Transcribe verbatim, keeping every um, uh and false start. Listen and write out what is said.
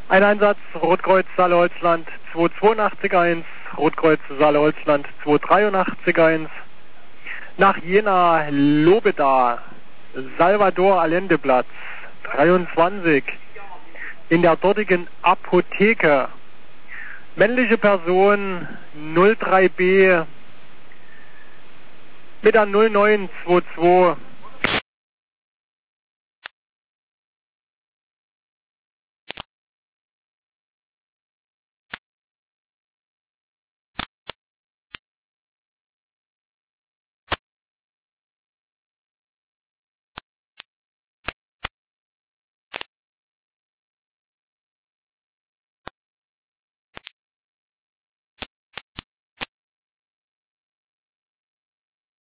Ein Einsatz, Rotkreuz Saale-Holzland zwei zwei acht eins, Rotkreuz Saale-Holzland zwei drei acht eins. Nach Jena, Lobeda, Salvador Allende-Platz dreiundzwanzig. In der dortigen Apotheke. Männliche Person null drei B mit der null neun zwei zwei.